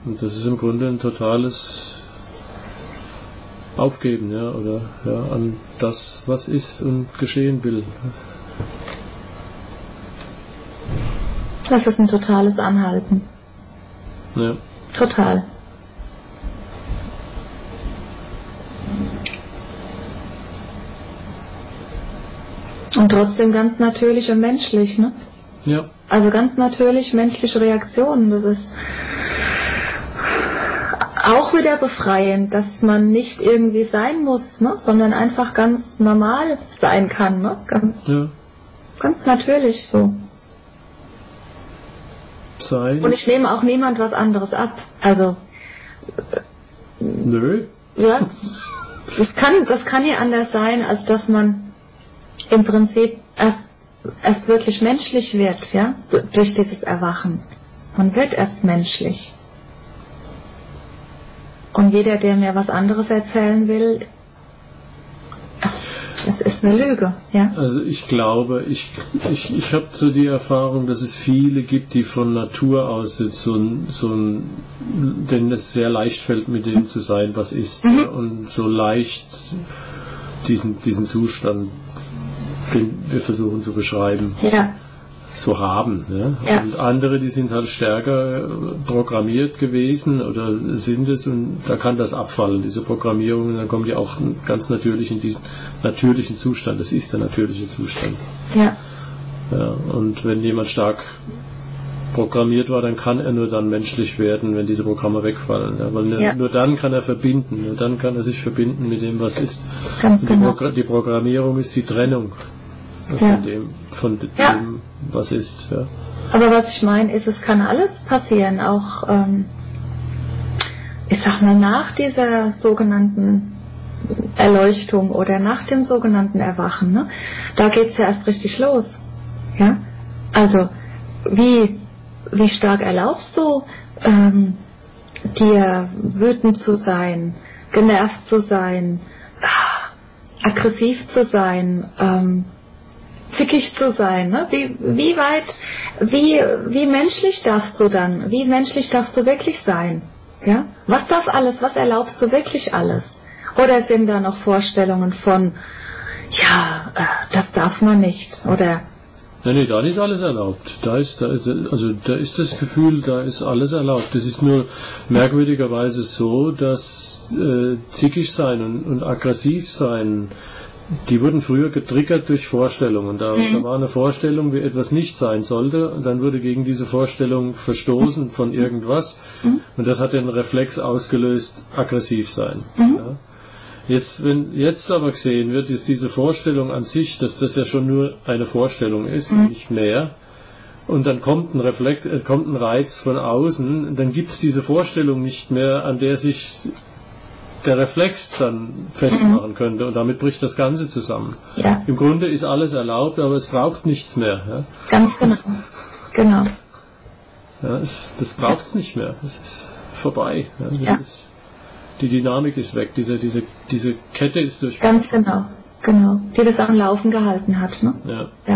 Und das ist im Grunde ein totales Aufgeben, ja, oder ja, an das, was ist und geschehen will. Das ist ein totales Anhalten. Ja. Total. Und trotzdem ganz natürlich und menschlich, ne? Ja. Also ganz natürlich menschliche Reaktionen. Das ist auch wieder befreiend, dass man nicht irgendwie sein muss, ne? Sondern einfach ganz normal sein kann, ne? Ganz natürlich so. Sein. Und ich nehme auch niemand was anderes ab. Also nö. Ja, das kann ja anders sein, als dass man im Prinzip erst wirklich menschlich wird, ja, so, durch dieses Erwachen. Man wird erst menschlich. Und jeder, der mir was anderes erzählen will, das ist eine Lüge, ja. Also ich glaube, ich habe so die Erfahrung, dass es viele gibt, die von Natur aus jetzt denen es sehr leicht fällt, mit dem zu sein, was ist, ja, und so leicht diesen Zustand, den wir versuchen zu beschreiben, so haben. Ja? Und andere, die sind halt stärker programmiert gewesen oder sind es, und da kann das abfallen, diese Programmierung, und dann kommen die auch ganz natürlich in diesen natürlichen Zustand. Das ist der natürliche Zustand. Ja. Ja, und wenn jemand stark programmiert war, dann kann er nur dann menschlich werden, wenn diese Programme wegfallen. Ja, weil nur dann kann er verbinden, nur dann kann er sich verbinden mit dem, was ist. Ganz genau. Die Programmierung ist die Trennung von dem, was ist. Ja. Aber was ich meine ist, es kann alles passieren, auch ich sag mal nach dieser sogenannten Erleuchtung oder nach dem sogenannten Erwachen, ne? Da geht's ja erst richtig los. Ja? Also wie stark erlaubst du dir wütend zu sein, genervt zu sein, aggressiv zu sein, zickig zu sein, ne? Wie menschlich darfst du dann? Wie menschlich darfst du wirklich sein? Ja? Was darf alles? Was erlaubst du wirklich alles? Oder sind da noch Vorstellungen von, das darf man nicht? Oder? Nee, da ist alles erlaubt. Da ist das Gefühl, da ist alles erlaubt. Es ist nur merkwürdigerweise so, dass zickig sein und aggressiv sein, die wurden früher getriggert durch Vorstellungen. Da war eine Vorstellung, wie etwas nicht sein sollte, und dann wurde gegen diese Vorstellung verstoßen von irgendwas, und das hat den Reflex ausgelöst, aggressiv sein. Ja. Wenn jetzt aber gesehen wird, ist diese Vorstellung an sich, dass das ja schon nur eine Vorstellung ist, nicht mehr, und dann kommt ein Reiz von außen, dann gibt es diese Vorstellung nicht mehr, an der sich der Reflex dann festmachen könnte, und damit bricht das Ganze zusammen. Ja. Im Grunde ist alles erlaubt, aber es braucht nichts mehr. Ja? Ganz genau. Ja, das braucht es nicht mehr. Es ist vorbei. Ja? Die Dynamik ist weg. Diese Kette ist durch. Ganz genau. Die das am Laufen gehalten hat. Ne? Ja.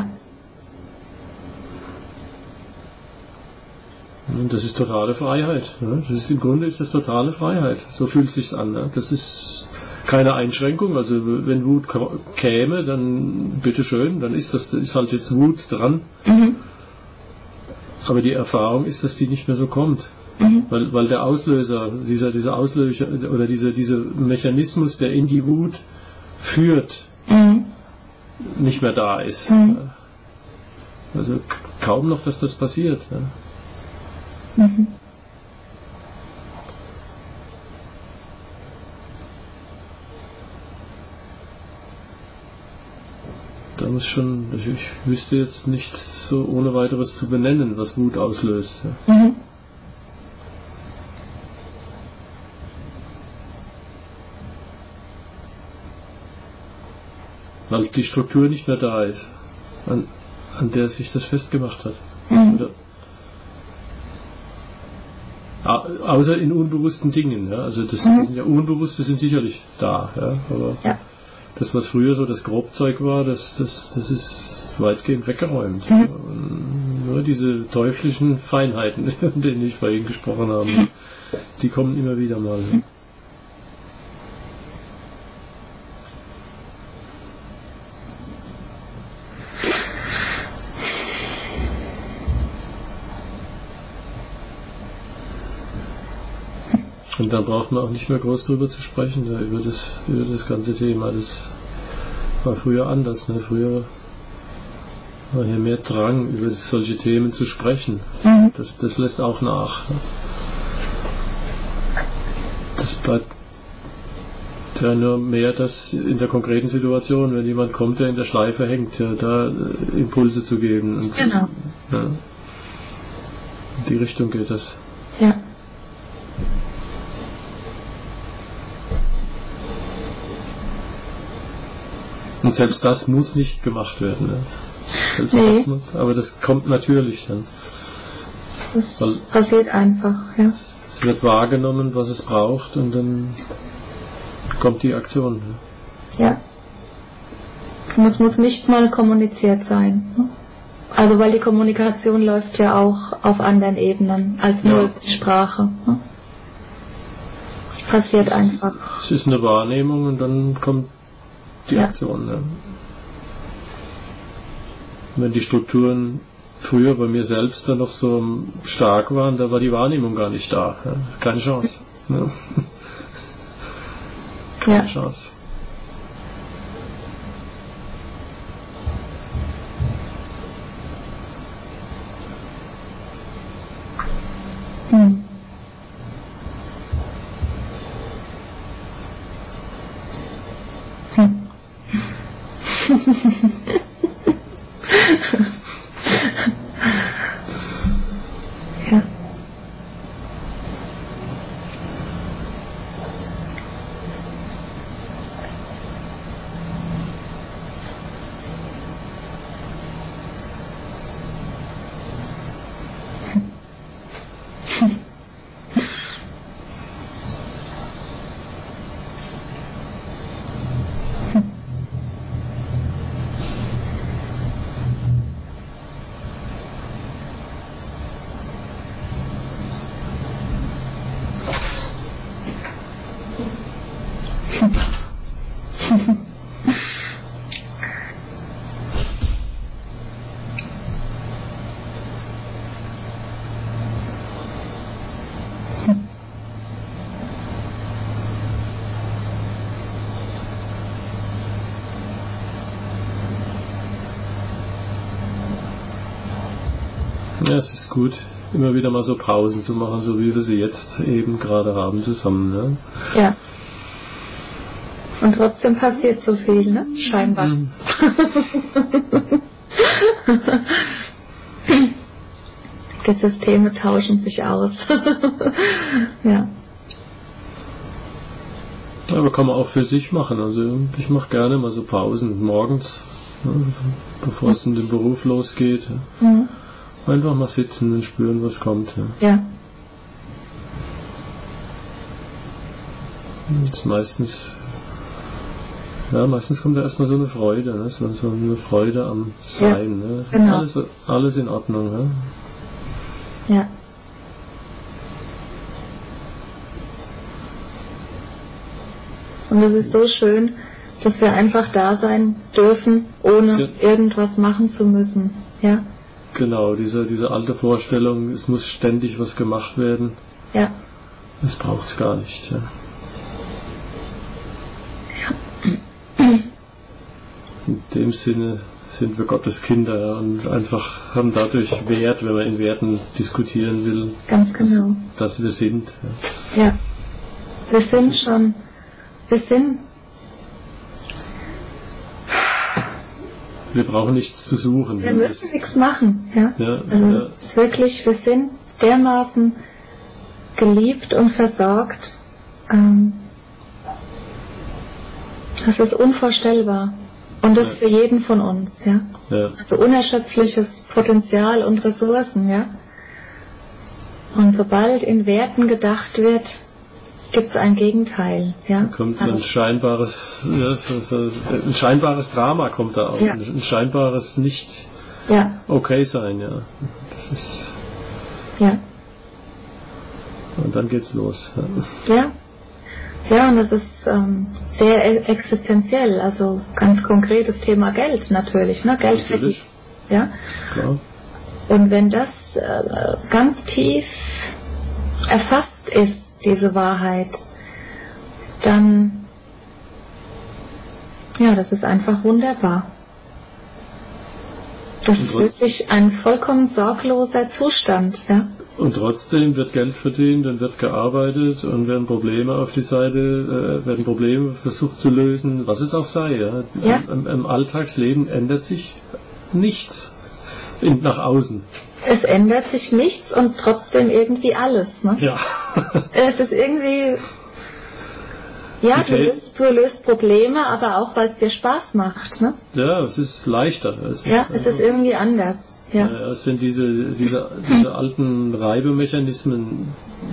Und das ist totale Freiheit. Ja? Im Grunde ist das totale Freiheit. So fühlt es sich an. Ja? Das ist keine Einschränkung. Also wenn Wut käme, dann bitteschön, dann ist halt jetzt Wut dran. Aber die Erfahrung ist, dass die nicht mehr so kommt. Weil der Auslöser, dieser Auslöser oder dieser Mechanismus, der in die Wut führt, nicht mehr da ist. Ja? Also kaum noch, dass das passiert. Ja? Da muss schon, ich wüsste jetzt nichts so ohne weiteres zu benennen, was Wut auslöst. Ja. Weil die Struktur nicht mehr da ist, an der sich das festgemacht hat. Oder außer in unbewussten Dingen. Ja? Also die sind ja unbewusst, das sind sicherlich da. Ja? Aber das, was früher so das Grobzeug war, das ist weitgehend weggeräumt. Nur diese teuflischen Feinheiten, von denen ich vorhin gesprochen habe, die kommen immer wieder mal. Und dann braucht man auch nicht mehr groß drüber zu sprechen, ja, über das ganze Thema. Das war früher anders. Ne? Früher war hier mehr Drang, über solche Themen zu sprechen. Das lässt auch nach. Ne? Das bleibt ja nur mehr das in der konkreten Situation, wenn jemand kommt, der in der Schleife hängt, ja, da Impulse zu geben. Und, Genau. Ja, in die Richtung geht das. Ja. Und selbst das muss nicht gemacht werden. Ne? Selbst Nee. das muss, aber das kommt natürlich dann. Das passiert einfach, ja. Es wird wahrgenommen, was es braucht, und dann kommt die Aktion. Ne? Ja. Es muss nicht mal kommuniziert sein. Ne? Also weil die Kommunikation läuft ja auch auf anderen Ebenen als nur die Sprache. Ne? Es passiert einfach. Es ist eine Wahrnehmung und dann kommt die Aktion. Ne? Wenn die Strukturen früher bei mir selbst dann noch so stark waren, da war die Wahrnehmung gar nicht da. Ja? Keine Chance. Ne? Keine Chance. Ja. Ja, es ist gut, immer wieder mal so Pausen zu machen, so wie wir sie jetzt eben gerade haben zusammen. Ne? Ja. Und trotzdem passiert so viel, ne? Scheinbar. Die Systeme tauschen sich aus. Ja. Aber kann man auch für sich machen. Also ich mache gerne mal so Pausen morgens, ne, bevor es in den Beruf losgeht. Einfach mal sitzen und spüren, was kommt. Ja. Und meistens kommt da erstmal so eine Freude, ne? So eine Freude am Sein. Ne? Genau. Alles in Ordnung. Ne? Ja. Und es ist so schön, dass wir einfach da sein dürfen, ohne irgendwas machen zu müssen. Ja. Genau, diese alte Vorstellung, es muss ständig was gemacht werden. Ja. Das braucht es gar nicht. Ja. In dem Sinne sind wir Gottes Kinder, ja, und einfach haben dadurch Wert, wenn man in Werten diskutieren will. Ganz genau. Dass wir sind. Ja. Ja. Wir sind. Wir brauchen nichts zu suchen. Wir müssen nichts machen. Ja. Ja, also es ist wirklich, wir sind dermaßen geliebt und versorgt. Das ist unvorstellbar. Und das für jeden von uns, ja. Also unerschöpfliches Potenzial und Ressourcen, ja. Und sobald in Werten gedacht wird, gibt es ein Gegenteil, ja. Da kommt so ein scheinbares Drama kommt da auf. Ja. Ein scheinbares okay sein, ja. Das ist. Ja. Und dann geht's los. Ja. Ja, und das ist sehr existenziell, also ganz konkretes Thema Geld natürlich, ne? Geld verdienen. Ja. Klar. Und wenn das ganz tief erfasst ist, diese Wahrheit, dann, ja, das ist einfach wunderbar. Das ist wirklich ein vollkommen sorgloser Zustand, ja. Und trotzdem wird Geld verdient und wird gearbeitet und werden Probleme auf die Seite, werden Probleme versucht zu lösen, was es auch sei. Ja? Ja. Im Alltagsleben ändert sich nichts nach außen. Es ändert sich nichts und trotzdem irgendwie alles. Ne? Ja. Es ist irgendwie, ja, du löst Probleme, aber auch, weil es dir Spaß macht. Ne? Ja, es ist leichter. Es ist irgendwie anders. Ja. Es sind diese alten Reibemechanismen,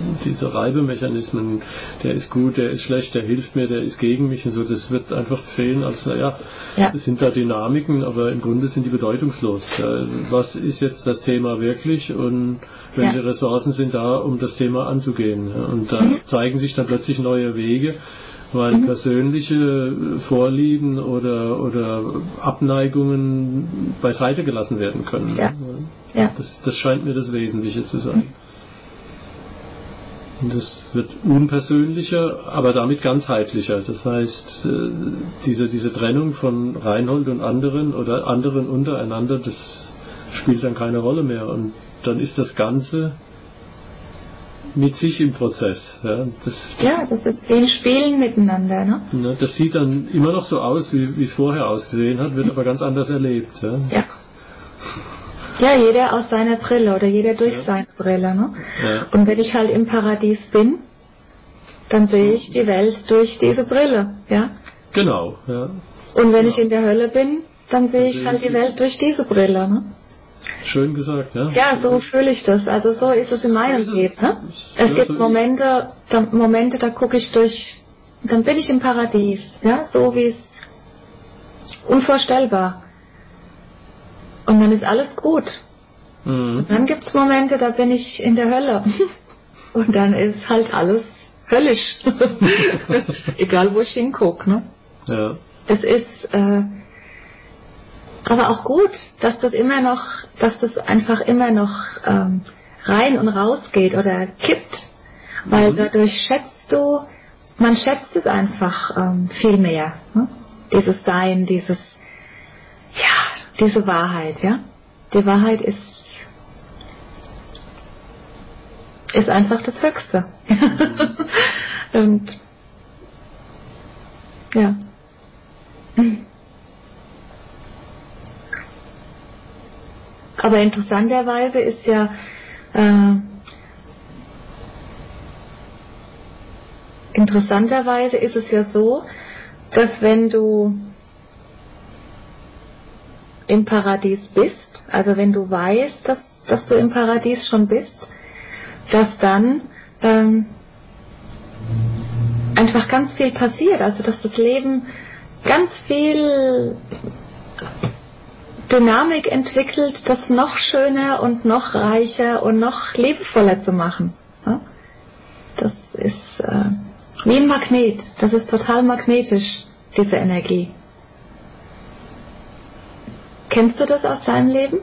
der ist gut, der ist schlecht, der hilft mir, der ist gegen mich und so, das wird einfach gesehen als, das sind da Dynamiken, aber im Grunde sind die bedeutungslos. Was ist jetzt das Thema wirklich und welche Ressourcen sind da, um das Thema anzugehen? Und da zeigen sich dann plötzlich neue Wege, weil persönliche Vorlieben oder Abneigungen beiseite gelassen werden können. Ja. Das scheint mir das Wesentliche zu sein. Und das wird unpersönlicher, aber damit ganzheitlicher. Das heißt, diese Trennung von Reinhold und anderen oder anderen untereinander, das spielt dann keine Rolle mehr. Und dann ist das Ganze mit sich im Prozess. Das ist wie ein Spielen miteinander. Ne? Das sieht dann immer noch so aus, wie es vorher ausgesehen hat, wird aber ganz anders erlebt. Ja, jeder aus seiner Brille oder jeder durch seine Brille. Ne? Ja. Und wenn ich halt im Paradies bin, dann sehe ich die Welt durch diese Brille. Ja? Genau. Ja. Und wenn ich in der Hölle bin, dann sehe ich halt die Welt durch diese Brille. Ne? Schön gesagt, ja. Ja, so fühle ich das. Also so ist es in meinem Leben. Ne? Es gibt Momente, da gucke ich durch, dann bin ich im Paradies. Ja, so wie es unvorstellbar. Und dann ist alles gut. Und dann gibt es Momente, da bin ich in der Hölle. Und dann ist halt alles höllisch. Egal, wo ich hingucke. Ne? Ja. Es ist aber auch gut, dass das einfach immer noch rein und raus geht oder kippt, weil dadurch man schätzt es einfach viel mehr, ne? Dieses Sein, diese Wahrheit, ja. Die Wahrheit ist einfach das Höchste. Und ja. Aber interessanterweise ist ja so, dass wenn du im Paradies bist, also wenn du weißt, dass du im Paradies schon bist, dass dann einfach ganz viel passiert, also dass das Leben ganz viel Dynamik entwickelt, das noch schöner und noch reicher und noch liebevoller zu machen. Ja? Das ist wie ein Magnet. Das ist total magnetisch, diese Energie. Kennst du das aus deinem Leben?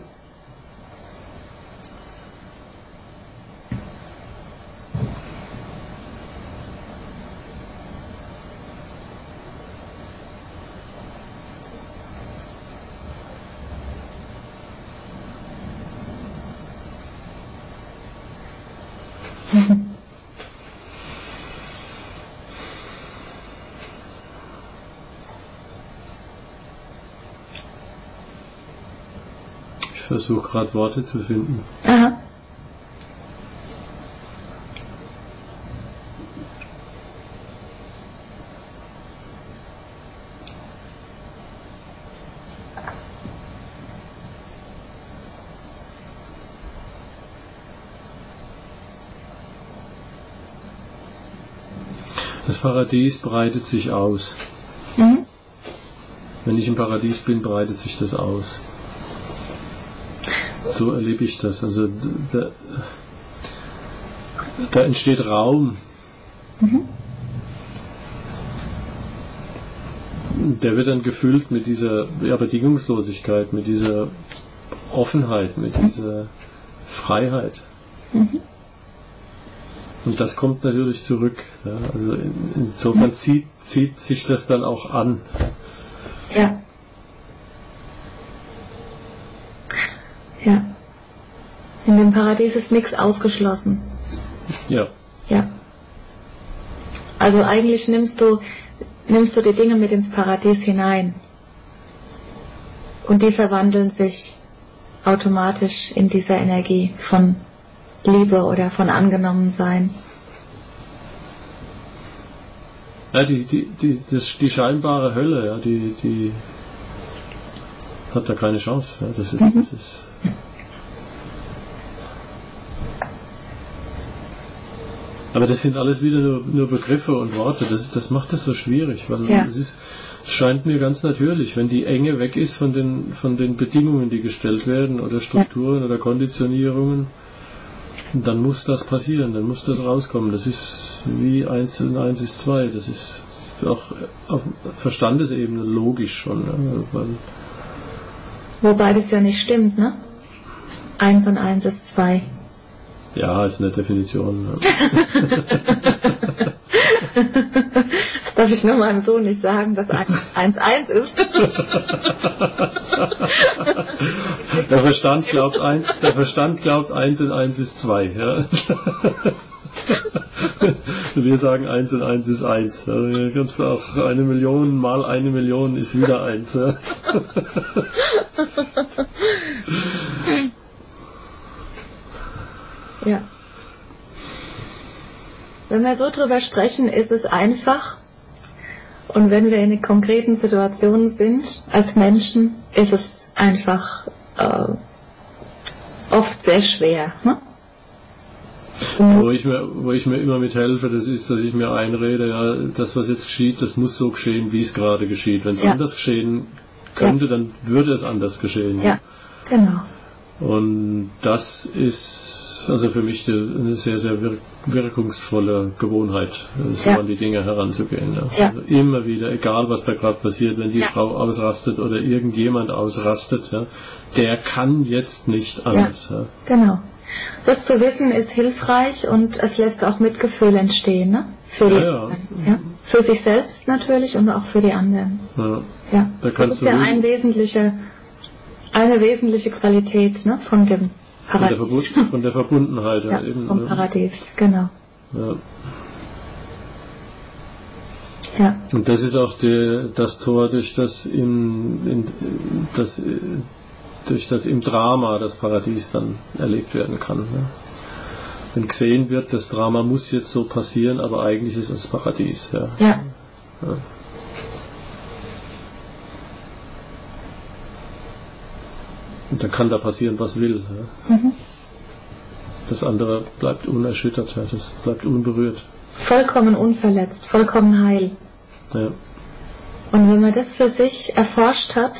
Ich versuche gerade Worte zu finden. Aha. Das Paradies breitet sich aus. Wenn ich im Paradies bin, breitet sich das aus. so erlebe ich das. Also da entsteht Raum. Der wird dann gefüllt mit dieser Bedingungslosigkeit, mit dieser Offenheit, mit dieser Freiheit. Und das kommt natürlich zurück. Ja. Also insofern zieht sich das dann auch an. Ja. Ja. In dem Paradies ist nichts ausgeschlossen. Ja. Ja. Also eigentlich nimmst du die Dinge mit ins Paradies hinein. Und die verwandeln sich automatisch in dieser Energie von Liebe oder von Angenommensein. Ja, die scheinbare Hölle, ja, die hat da keine Chance. Ja, das ist aber das sind alles wieder nur Begriffe und Worte. Das macht es so schwierig, weil es scheint mir ganz natürlich, wenn die Enge weg ist von den Bedingungen, die gestellt werden oder Strukturen oder Konditionierungen, dann muss das passieren, dann muss das rauskommen. Das ist wie 1 und 1 ist 2. Das ist auch auf Verstandesebene logisch schon. Ne? Wobei das ja nicht stimmt, ne? 1 und 1 ist 2. Ja, ist eine Definition. Ja. Das darf ich nur meinem Sohn nicht sagen, dass 1 1 ist. Der Verstand glaubt 1 und 1 ist 2. Ja. Wir sagen 1 und 1 ist 1. Also kannst du auch 1 Million mal 1 Million ist wieder 1. Ja. Ja. Wenn wir so drüber sprechen, ist es einfach. Und wenn wir in konkreten Situationen sind, als Menschen, ist es einfach oft sehr schwer. Ne? Wo ich mir immer mithelfe, das ist, dass ich mir einrede, ja, das, was jetzt geschieht, das muss so geschehen, wie es gerade geschieht. Wenn es anders geschehen könnte, dann würde es anders geschehen. Ja, genau. Und das ist also für mich eine sehr, sehr wirkungsvolle Gewohnheit, so an die Dinge heranzugehen. Ja. Ja. Also immer wieder, egal was da gerade passiert, wenn die Frau ausrastet oder irgendjemand ausrastet, ja, der kann jetzt nicht anders. Ja. Genau. Das zu wissen ist hilfreich und es lässt auch Mitgefühl entstehen, ne? Für die anderen. Ja? Für sich selbst natürlich und auch für die anderen. Ja. Ja. Da das ist ja eine wesentliche Qualität, ne? Von dem Paradies. Von der Verbundenheit. Ja, eben, vom Paradies, genau. Ja. Ja. Und das ist auch das Tor, durch das im Drama das Paradies dann erlebt werden kann. Ne? Wenn gesehen wird, das Drama muss jetzt so passieren, aber eigentlich ist es Paradies. Ja. Ja. Ja. Und dann kann da passieren, was will. Ja. Das andere bleibt unerschüttert, ja. Das bleibt unberührt. Vollkommen unverletzt, vollkommen heil. Ja. Und wenn man das für sich erforscht hat,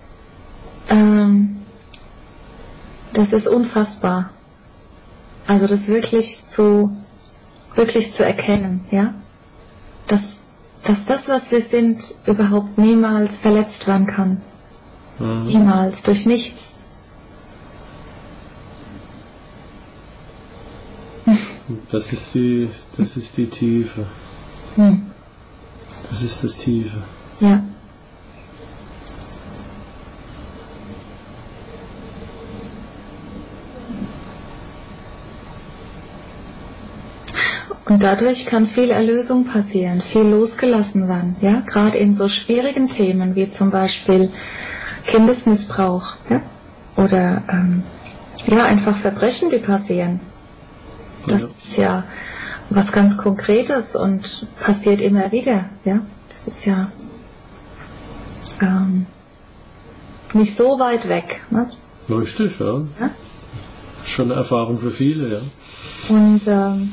das ist unfassbar. Also das wirklich zu erkennen, ja, dass das, was wir sind, überhaupt niemals verletzt werden kann. Niemals, durch nichts. Das ist die Tiefe. Das ist das Tiefe. Ja. Und dadurch kann viel Erlösung passieren, viel losgelassen werden, ja, gerade in so schwierigen Themen wie zum Beispiel Kindesmissbrauch, ja, oder einfach Verbrechen, die passieren. Das ist ja was ganz Konkretes und passiert immer wieder, ja. Das ist ja nicht so weit weg. Ne? Richtig, ja. Schon eine Erfahrung für viele, ja. Und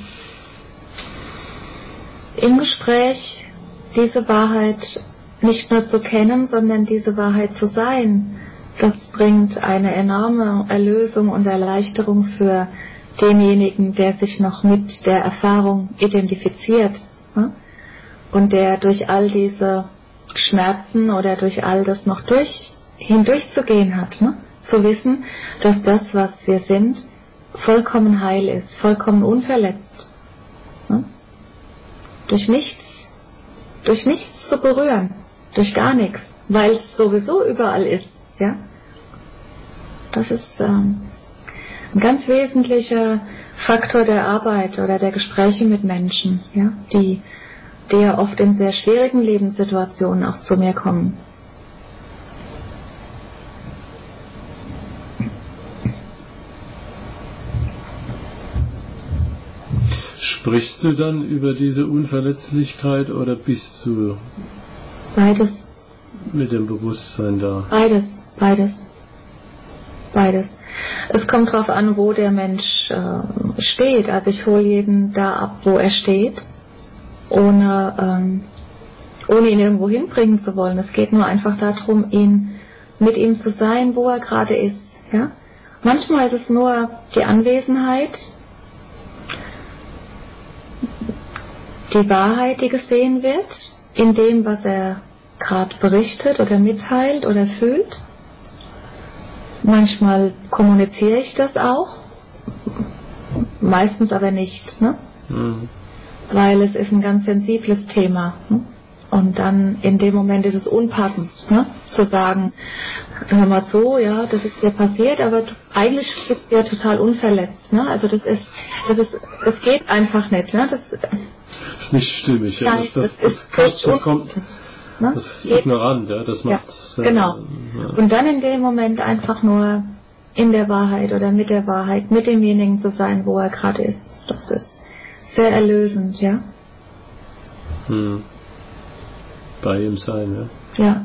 im Gespräch diese Wahrheit nicht nur zu kennen, sondern diese Wahrheit zu sein, das bringt eine enorme Erlösung und Erleichterung für denjenigen, der sich noch mit der Erfahrung identifiziert, ne? Und der durch all diese Schmerzen oder durch all das noch hindurchzugehen hat, ne? Zu wissen, dass das, was wir sind, vollkommen heil ist, vollkommen unverletzt, ne? Durch nichts zu berühren, durch gar nichts, weil es sowieso überall ist, ja. Das ist ein ganz wesentlicher Faktor der Arbeit oder der Gespräche mit Menschen, ja, die ja oft in sehr schwierigen Lebenssituationen auch zu mir kommen. Sprichst du dann über diese Unverletzlichkeit oder bist du Beides. Mit dem Bewusstsein da? Beides. Es kommt darauf an, wo der Mensch steht. Also ich hole jeden da ab, wo er steht, ohne ihn irgendwo hinbringen zu wollen. Es geht nur einfach darum, mit ihm zu sein, wo er gerade ist. Ja? Manchmal ist es nur die Anwesenheit, die Wahrheit, die gesehen wird, in dem, was er gerade berichtet oder mitteilt oder fühlt. Manchmal kommuniziere ich das auch, meistens aber nicht, ne? Weil es ist ein ganz sensibles Thema. Ne? Und dann in dem Moment ist es unpassend, ne? Zu sagen, hör mal zu, ja, das ist dir passiert, aber eigentlich bist du ja total unverletzt. Ne? Also das geht einfach nicht. Ne? Das ist nicht stimmig. Ja. Nein, das kommt. Ne? Das ist ignorant, ja, das macht's. Ja, genau. Ja. Und dann in dem Moment einfach nur in der Wahrheit oder mit der Wahrheit, mit demjenigen zu sein, wo er gerade ist. Das ist sehr erlösend, ja. Bei ihm sein, ja. Ja.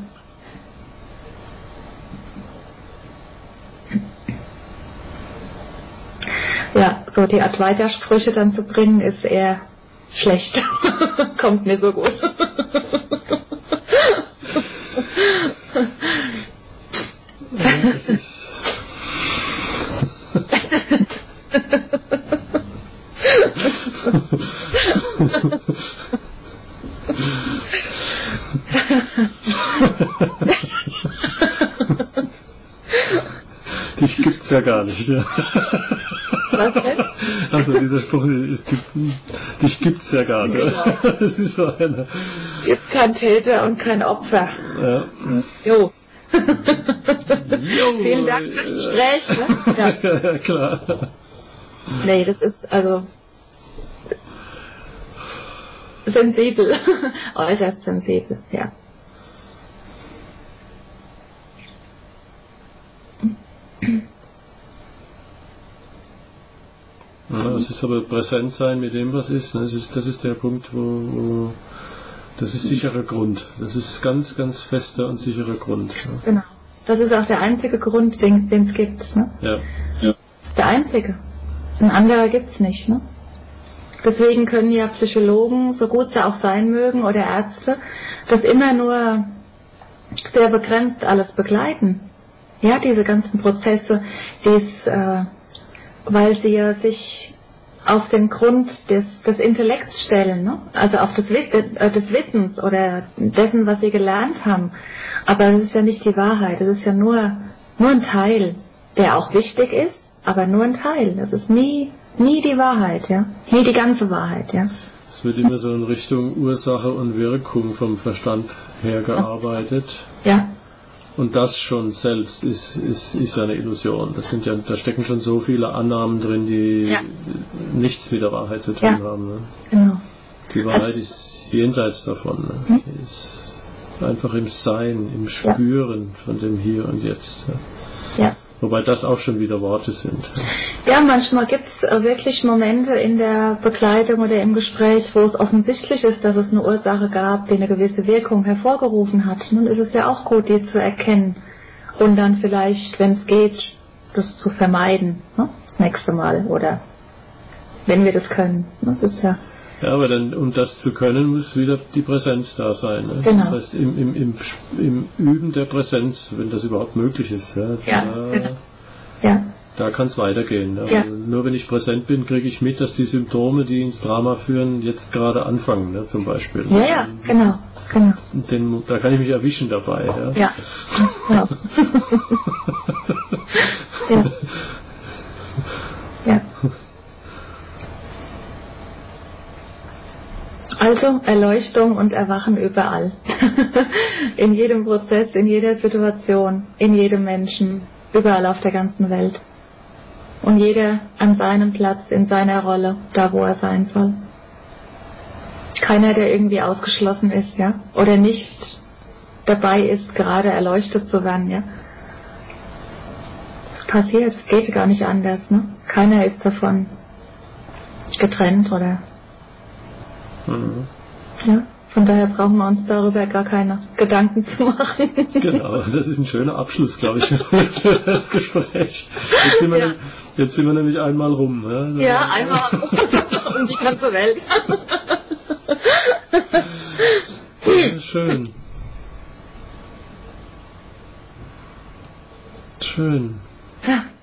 Ja, so die Advaita-Sprüche dann zu bringen, ist eher schlecht. Kommt mir so gut. Ja, das ist dich gibt's ja gar nicht. Ja. Was denn? Also dieser Spruch, dich gibt's ja gar nicht. Genau. Das ist so eine. Gibt kein Täter und kein Opfer. Ja. Jo. Jo. Vielen Dank fürs Gespräch. Ne? Ja, klar. Nee, das ist also sensibel. Äußerst sensibel, ja. Ja, es ist aber präsent sein mit dem, was ist. Das ist der Punkt, wo das ist sicherer Grund. Das ist ganz, ganz fester und sicherer Grund. Ja. Genau. Das ist auch der einzige Grund, den es gibt. Ne? Ja. Das ist der einzige. Ein anderer gibt's nicht. Ne? Deswegen können ja Psychologen, so gut sie auch sein mögen, oder Ärzte, das immer nur sehr begrenzt alles begleiten. Ja, diese ganzen Prozesse, weil sie ja sich auf den Grund des Intellekts stellen, ne? Also auf des Wissens oder dessen, was sie gelernt haben. Aber das ist ja nicht die Wahrheit, das ist ja nur ein Teil, der auch wichtig ist, aber nur ein Teil. Das ist nie die Wahrheit, ja, nie die ganze Wahrheit, ja. Es wird immer so in Richtung Ursache und Wirkung vom Verstand her gearbeitet. Ja. Und das schon selbst ist eine Illusion. Da stecken schon so viele Annahmen drin, die nichts mit der Wahrheit zu tun haben. Ne? Genau. Die Wahrheit ist jenseits davon. Ne? Die ist einfach im Sein, im Spüren von dem Hier und Jetzt. Ja. Wobei das auch schon wieder Worte sind. Ja, manchmal gibt es wirklich Momente in der Begleitung oder im Gespräch, wo es offensichtlich ist, dass es eine Ursache gab, die eine gewisse Wirkung hervorgerufen hat. Nun ist es ja auch gut, die zu erkennen und dann vielleicht, wenn es geht, das zu vermeiden, ne? Das nächste Mal oder wenn wir das können. Das ist ja Ja, aber dann, um das zu können, muss wieder die Präsenz da sein. Ne? Genau. Das heißt, im Üben der Präsenz, wenn das überhaupt möglich ist, da kann es weitergehen. Aber nur wenn ich präsent bin, kriege ich mit, dass die Symptome, die ins Drama führen, jetzt gerade anfangen, ne, zum Beispiel. Ja, genau. Da kann ich mich erwischen dabei. Ja. Genau. Ja. Also Erleuchtung und Erwachen überall. In jedem Prozess, in jeder Situation, in jedem Menschen, überall auf der ganzen Welt. Und jeder an seinem Platz, in seiner Rolle, da wo er sein soll. Keiner, der irgendwie ausgeschlossen ist, ja, oder nicht dabei ist, gerade erleuchtet zu werden, ja. Es passiert, es geht gar nicht anders, ne? Keiner ist davon getrennt oder. Ja, von daher brauchen wir uns darüber gar keine Gedanken zu machen. Genau, das ist ein schöner Abschluss, glaube ich, für das Gespräch. Jetzt sind wir nämlich einmal rum. Ja, einmal um die ganze Welt. Ja, schön. Schön. Ja.